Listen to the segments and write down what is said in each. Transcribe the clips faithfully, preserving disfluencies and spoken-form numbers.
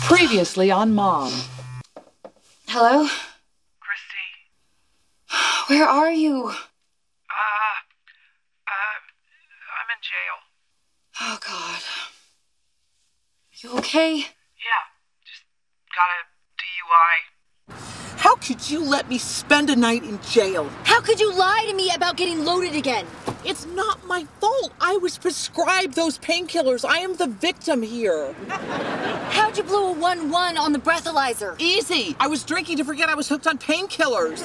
Previously on Mom. Hello? Christy. Where are you? Uh, uh, I'm in jail. Oh, God. You okay? Yeah, just got a D U I. How could you let me spend a night in jail? How could you lie to me about getting loaded again? It's not my fault. I was prescribed those painkillers. I am the victim here. How'd you blow a one one on the breathalyzer? Easy. I was drinking to forget I was hooked on painkillers.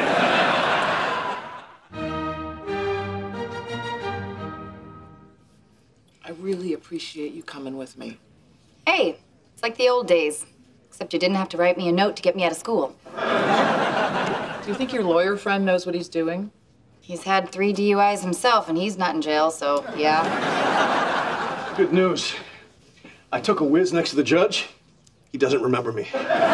I really appreciate you coming with me. Hey, it's like the old days. Except you didn't have to write me a note to get me out of school. Do you think your lawyer friend knows what he's doing? He's had three D U Is himself, and he's not in jail, so yeah. Good news. I took a whiz next to the judge. He doesn't remember me.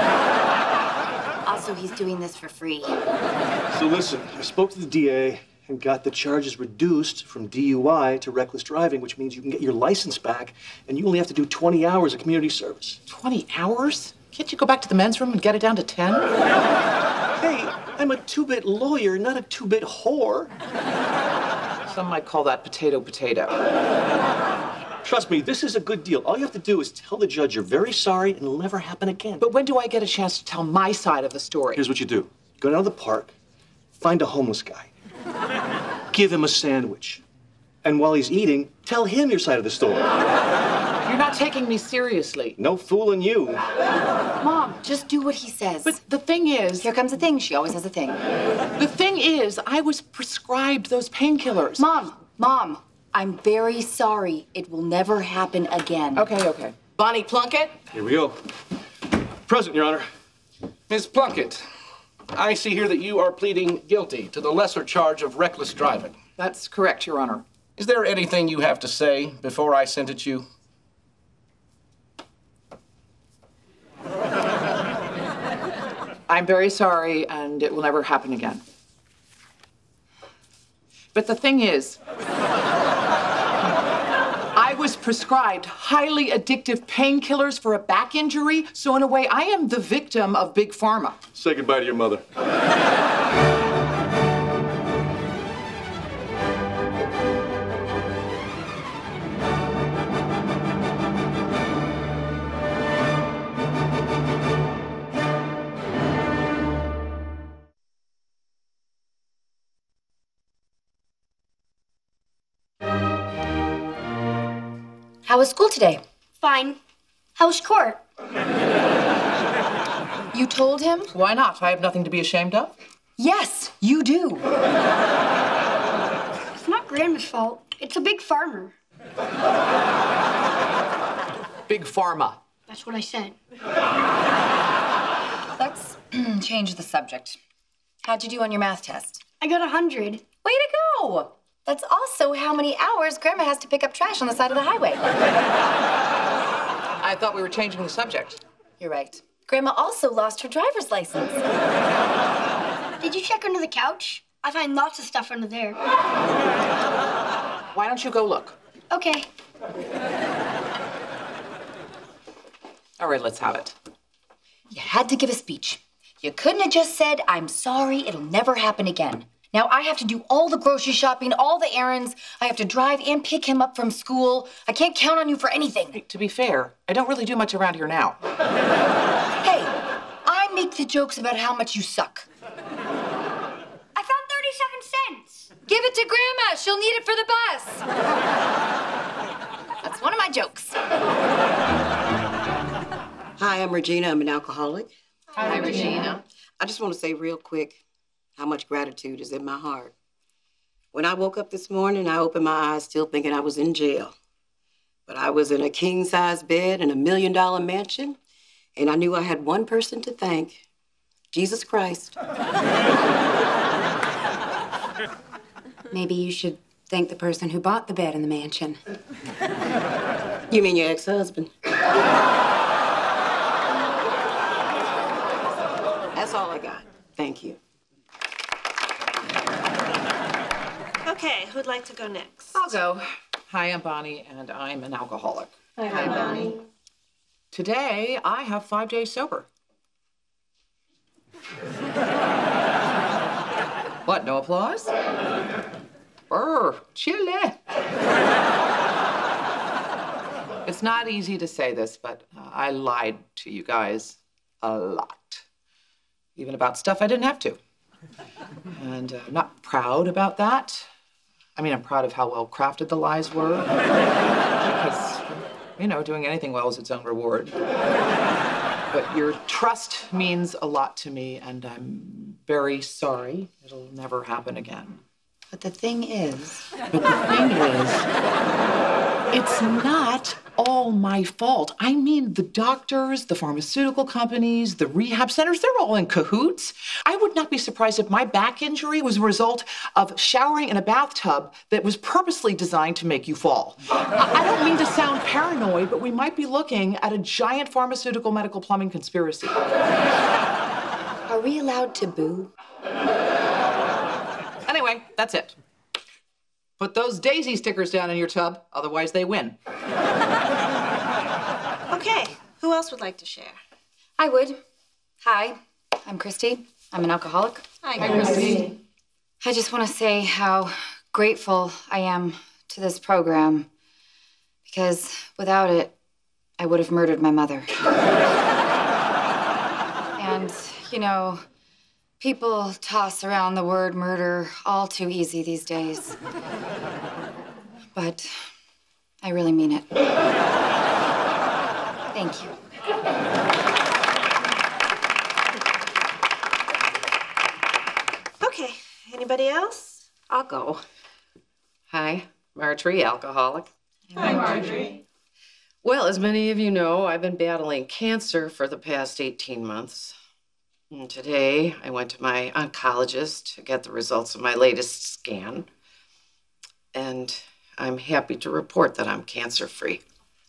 Also, he's doing this for free. So listen, I spoke to the D A and got the charges reduced from D U I to reckless driving, which means you can get your license back, and you only have to do twenty hours of community service. twenty hours? Can't you go back to the men's room and get it down to ten? Hey, I'm a two-bit lawyer, not a two-bit whore. Some might call that potato potato. Trust me, this is a good deal. All you have to do is tell the judge you're very sorry and it'll never happen again. But when do I get a chance to tell my side of the story? Here's what you do. Go down to the park, find a homeless guy, give him a sandwich, and while he's eating, tell him your side of the story. You're not taking me seriously. No fooling you. Mom, just do what he says. But the thing is... Here comes a thing. She always has a thing. The thing is, I was prescribed those painkillers. Mom, Mom, I'm very sorry. It will never happen again. Okay, okay. Bonnie Plunkett? Here we go. Present, Your Honor. Miz Plunkett, I see here that you are pleading guilty to the lesser charge of reckless driving. That's correct, Your Honor. Is there anything you have to say before I sentence you? I'm very sorry, and it will never happen again. But the thing is, I was prescribed highly addictive painkillers for a back injury, so in a way, I am the victim of Big Pharma. Say goodbye to your mother. How was school today? Fine. How was court? You told him? Why not? I have nothing to be ashamed of. Yes, you do. It's not Grandma's fault. It's a big farmer. Big Pharma. That's what I said. Let's change the subject. How'd you do on your math test? I got a hundred. Way to go! That's also how many hours Grandma has to pick up trash on the side of the highway. I thought we were changing the subject. You're right. Grandma also lost her driver's license. Did you check under the couch? I find lots of stuff under there. Why don't you go look? Okay. All right, let's have it. You had to give a speech. You couldn't have just said, I'm sorry, it'll never happen again. Now I have to do all the grocery shopping, all the errands. I have to drive and pick him up from school. I can't count on you for anything. Hey, to be fair, I don't really do much around here now. Hey, I make the jokes about how much you suck. I found thirty-seven cents. Give it to Grandma. She'll need it for the bus. That's one of my jokes. Hi, I'm Regina. I'm an alcoholic. Hi, Regina. I just want to say real quick how much gratitude is in my heart. When I woke up this morning, I opened my eyes still thinking I was in jail. But I was in a king-size bed in a million-dollar mansion, and I knew I had one person to thank, Jesus Christ. Maybe you should thank the person who bought the bed in the mansion. You mean your ex-husband? That's all I got. Thank you. Okay, who'd like to go next? I'll go. Hi, I'm Bonnie, and I'm an alcoholic. Hi, Bonnie. Today, I have five days sober. What, no applause? Brr, chile. It's not easy to say this, but uh, I lied to you guys a lot. Even about stuff I didn't have to. And uh, I'm not proud about that. I mean, I'm proud of how well crafted the lies were. Because, you know, doing anything well is its own reward. But your trust means a lot to me, and I'm very sorry. It'll never happen again. But the thing is... But the thing is, it's not all my fault. I mean, the doctors, the pharmaceutical companies, the rehab centers, they're all in cahoots. I would not be surprised if my back injury was a result of showering in a bathtub that was purposely designed to make you fall. I I don't mean to sound paranoid, but we might be looking at a giant pharmaceutical medical plumbing conspiracy. Are we allowed to boo? Anyway, that's it. Put those daisy stickers down in your tub, otherwise they win. Okay, who else would like to share? I would. Hi, I'm Christy. I'm an alcoholic. Hi, Christy. I just want to say how grateful I am to this program, because without it, I would have murdered my mother. And, you know, people toss around the word murder all too easy these days. But I really mean it. Thank you. Okay, anybody else? I'll go. Hi, Marjorie, alcoholic. Hi, Marjorie. Well, as many of you know, I've been battling cancer for the past eighteen months. And today, I went to my oncologist to get the results of my latest scan. And I'm happy to report that I'm cancer-free.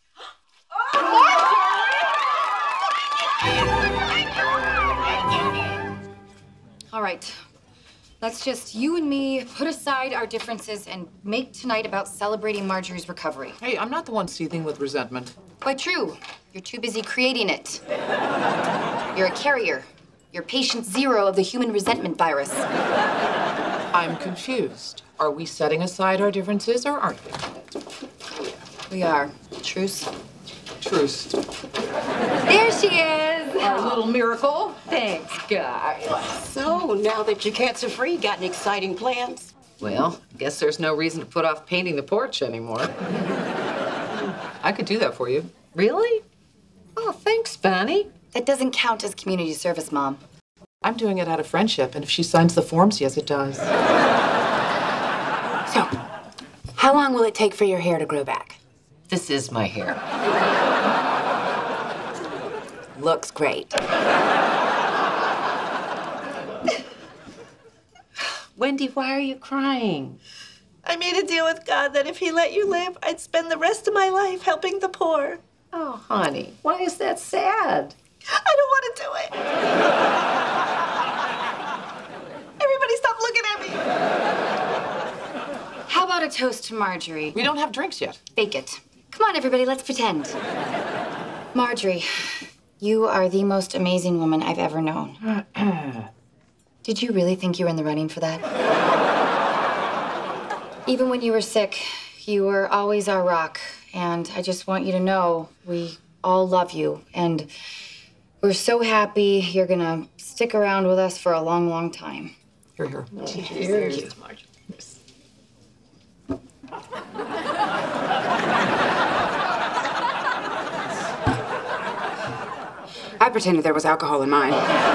All right. Let's just, you and me, put aside our differences and make tonight about celebrating Marjorie's recovery. Hey, I'm not the one seething with resentment. Quite true. You're too busy creating it. You're a carrier. You're patient zero of the human resentment virus. I'm confused. Are we setting aside our differences or aren't we? We are. Truce. Truce. There she is. Our little miracle. Thanks, guys. So, now that you're cancer-free, got any exciting plans? Well, guess there's no reason to put off painting the porch anymore. I could do that for you. Really? Oh, thanks, Bonnie. That doesn't count as community service, Mom. I'm doing it out of friendship, and if she signs the forms, yes, it does. So, how long will it take for your hair to grow back? This is my hair. Looks great. Wendy, why are you crying? I made a deal with God that if he let you live, I'd spend the rest of my life helping the poor. Oh, honey, why is that sad? I don't want to do it. Everybody stop looking at me. How about a toast to Marjorie? We don't have drinks yet. Bake it. Come on, everybody, let's pretend. Marjorie, you are the most amazing woman I've ever known. Did you really think you were in the running for that? Even when you were sick, you were always our rock. And I just want you to know we all love you. And we're so happy you're gonna stick around with us for a long, long time. Here, here. Cheers. Cheers, Marjorie. I pretended there was alcohol in mine.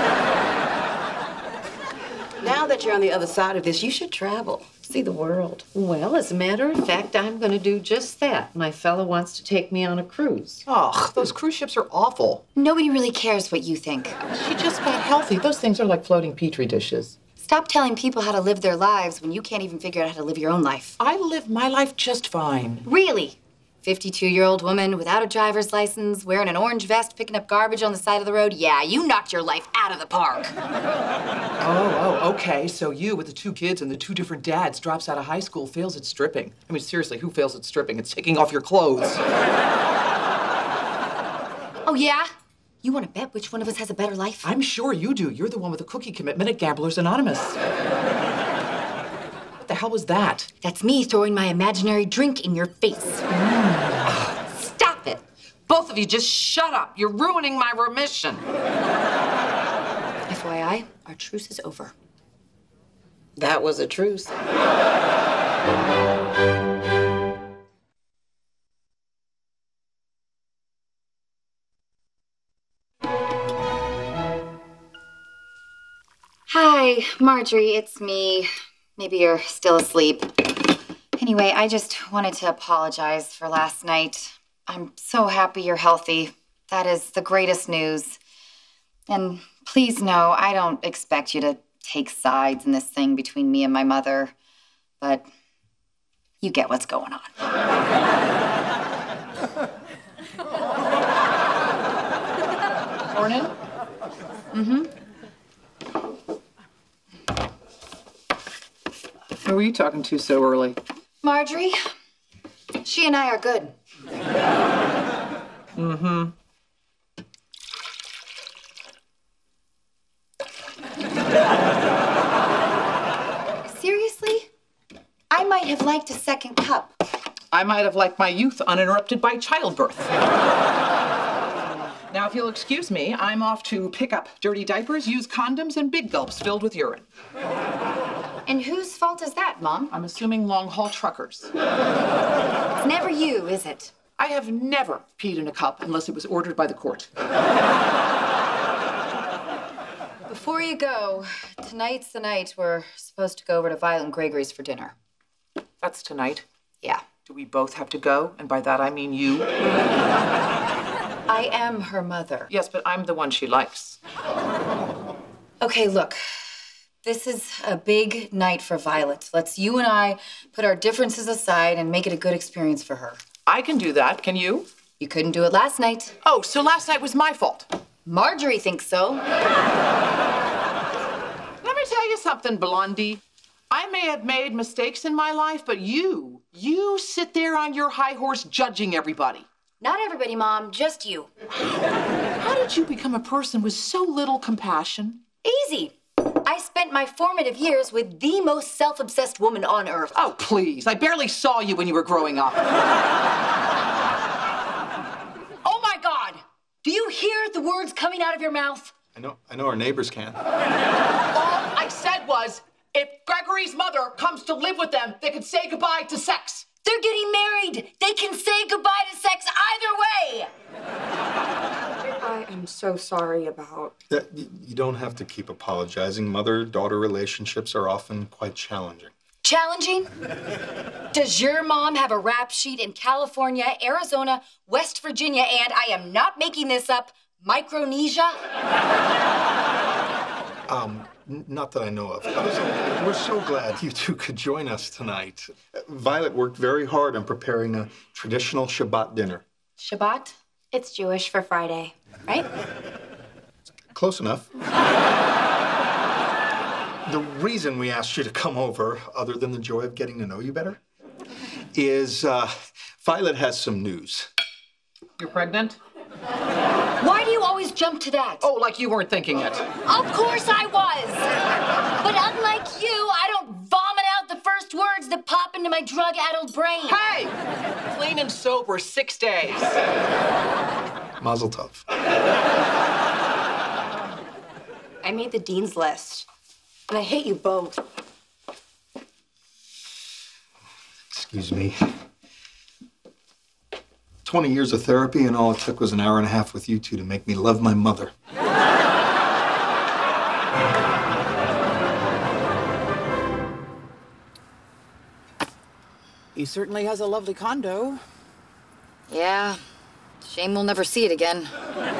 Now that you're on the other side of this, you should travel, see the world. Well, as a matter of fact, I'm going to do just that. My fellow wants to take me on a cruise. Oh, those cruise ships are awful. Nobody really cares what you think. She just got healthy. Those things are like floating petri dishes. Stop telling people how to live their lives when you can't even figure out how to live your own life. I live my life just fine. Really? fifty-two-year-old woman without a driver's license, wearing an orange vest, picking up garbage on the side of the road. Yeah, you knocked your life out of the park. Oh, oh, okay. So you, with the two kids and the two different dads, drops out of high school, fails at stripping. I mean, seriously, who fails at stripping? It's taking off your clothes. Oh, yeah? You want to bet which one of us has a better life? I'm sure you do. You're the one with the cookie commitment at Gamblers Anonymous. What the hell was that? That's me throwing my imaginary drink in your face. Mm. Stop it. Both of you, just shut up. You're ruining my remission. F Y I, our truce is over. That was a truce. Hi, Marjorie, it's me. Maybe you're still asleep. Anyway, I just wanted to apologize for last night. I'm so happy you're healthy. That is the greatest news. And please know, I don't expect you to take sides in this thing between me and my mother, but you get what's going on. Morning? Mm-hmm. Who were you talking to so early? Marjorie, she and I are good. Mm-hmm. Seriously? I might have liked a second cup. I might have liked my youth uninterrupted by childbirth. Now, if you'll excuse me, I'm off to pick up dirty diapers, used condoms, and big gulps filled with urine. And whose fault is that, Mom? I'm assuming long-haul truckers. It's never you, is it? I have never peed in a cup unless it was ordered by the court. Before you go, tonight's the night we're supposed to go over to Violet Gregory's for dinner. That's tonight. Yeah. Do we both have to go? And by that I mean you. I am her mother. Yes, but I'm the one she likes. Okay, look. This is a big night for Violet. Let's you and I put our differences aside and make it a good experience for her. I can do that. Can you? You couldn't do it last night. Oh, so last night was my fault. Marjorie thinks so. Let me tell you something, Blondie. I may have made mistakes in my life, but you, you sit there on your high horse judging everybody. Not everybody, Mom, just you. How did you become a person with so little compassion? Easy. I spent my formative years with the most self-obsessed woman on earth. Oh, please. I barely saw you when you were growing up. Oh, my God. Do you hear the words coming out of your mouth? I know, I know our neighbors can. All I said was, if Gregory's mother comes to live with them, they could say goodbye to sex. They're getting married. They can say goodbye to sex either way. I am so sorry about... That, you don't have to keep apologizing. Mother-daughter relationships are often quite challenging. Challenging? Does your mom have a rap sheet in California, Arizona, West Virginia, and I am not making this up, Micronesia? Um, n- not that I know of. We're, we're so glad you two could join us tonight. Violet worked very hard on preparing a traditional Shabbat dinner. Shabbat? It's Jewish for Friday, right? Close enough. The reason we asked you to come over, other than the joy of getting to know you better, is uh, Violet has some news. You're pregnant? Why do you always jump to that? Oh, like you weren't thinking it. Of course I was. But unlike you, I don't vomit out the first words that pop into my drug-addled brain. Hey! Clean and sober, six days. Mazel tov. I made the dean's list, and I hate you both. Excuse me. twenty years of therapy, and all it took was an hour and a half with you two to make me love my mother. He certainly has a lovely condo. Yeah. Shame we'll never see it again.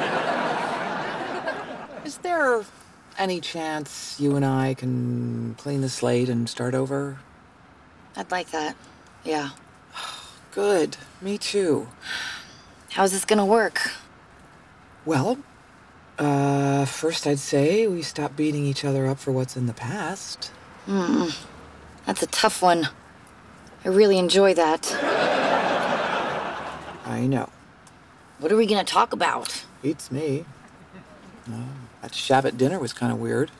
Is there any chance you and I can clean the slate and start over? I'd like that. Yeah. Good. Me too. How's this gonna work? Well, uh, first I'd say we stop beating each other up for what's in the past. Hmm. That's a tough one. I really enjoy that. I know. What are we gonna talk about? Beats me. Uh, that Shabbat dinner was kind of weird.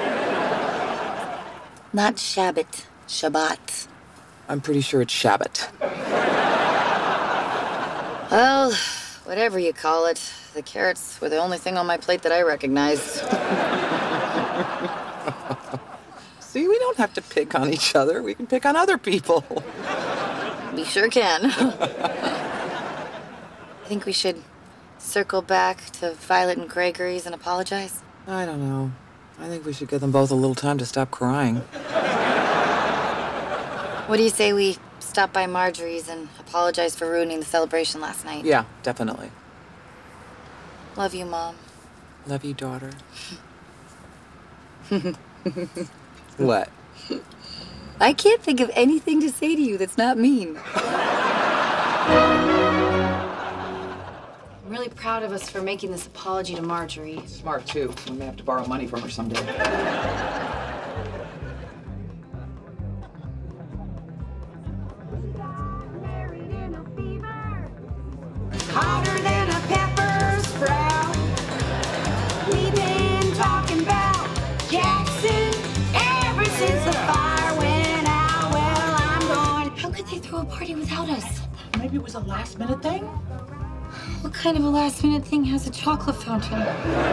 Not Shabbat, Shabbat. I'm pretty sure it's Shabbat. Well, whatever you call it, the carrots were the only thing on my plate that I recognized. See, we don't have to pick on each other. We can pick on other people. We sure can. I think we should circle back to Violet and Gregory's and apologize. I don't know. I think we should give them both a little time to stop crying. What do you say we stop by Marjorie's and apologize for ruining the celebration last night? Yeah, definitely. Love you, Mom. Love you, daughter. What? I can't think of anything to say to you that's not mean. I'm really proud of us for making this apology to Marjorie. Smart, too. We may have to borrow money from her someday. Hotter than a pepper sprout. We've been talking about Jackson ever since the fire went out. Well, I'm going. How could they throw a party without us? Maybe it was a last-minute thing? What kind of a last-minute thing has a chocolate fountain?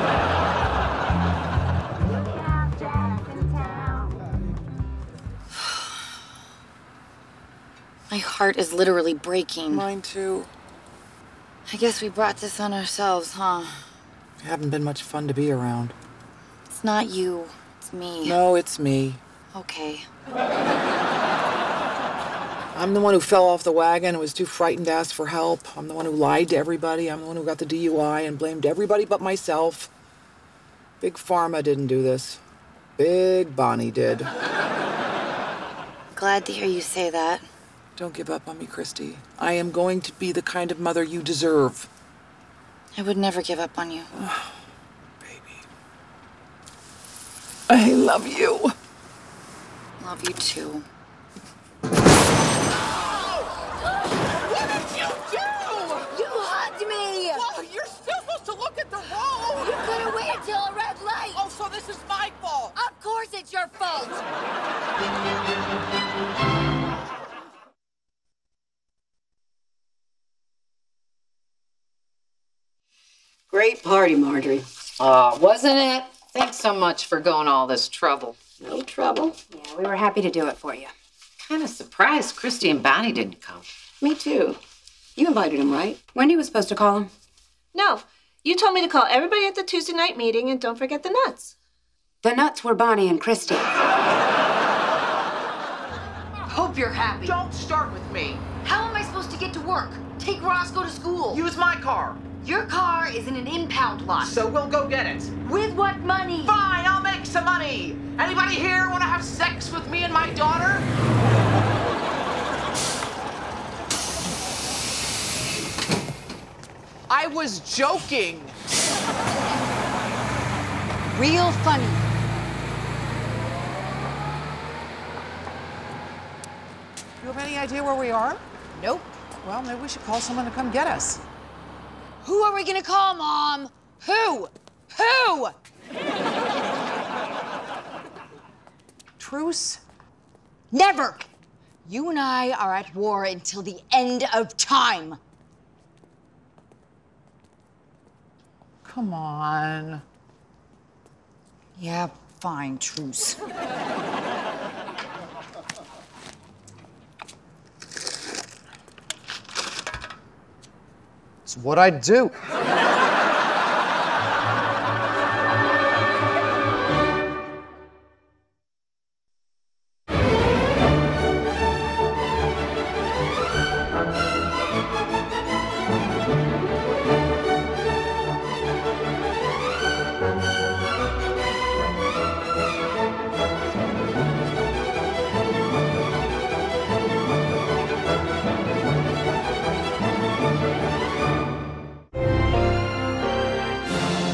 My heart is literally breaking. Mine too. I guess we brought this on ourselves, huh? You haven't been much fun to be around. It's not you. It's me. No, it's me. Okay. I'm the one who fell off the wagon and was too frightened to ask for help. I'm the one who lied to everybody. I'm the one who got the D U I and blamed everybody but myself. Big Pharma didn't do this. Big Bonnie did. Glad to hear you say that. Don't give up on me, Christy. I am going to be the kind of mother you deserve. I would never give up on you. Oh, baby. I love you. Love you too. What did you do? You hugged me! Well, you're still supposed to look at the road. You could have waited till a red light! Oh, so this is my fault. Of course it's your fault! Great party, Marjorie. Aw, uh, wasn't it? Thanks so much for going all this trouble. No trouble. Yeah, we were happy to do it for you. Kind of surprised Christy and Bonnie didn't come. Me too. You invited him, right? Wendy was supposed to call him. No, you told me to call everybody at the Tuesday night meeting and don't forget the nuts. The nuts were Bonnie and Christy. Hope you're happy. Don't start with me. How am I supposed to get to work? Take Roscoe to school. Use my car. Your car is in an impound lot. So we'll go get it. With what money? Fine, I'll make some money. Anybody here want to have sex with me and my daughter? I was joking. Real funny. You have any idea where we are? Nope. Well, maybe we should call someone to come get us. Who are we gonna call, Mom? Who? Who? Truce? Never! You and I are at war until the end of time. Come on. Yeah, fine, truce. It's what I do.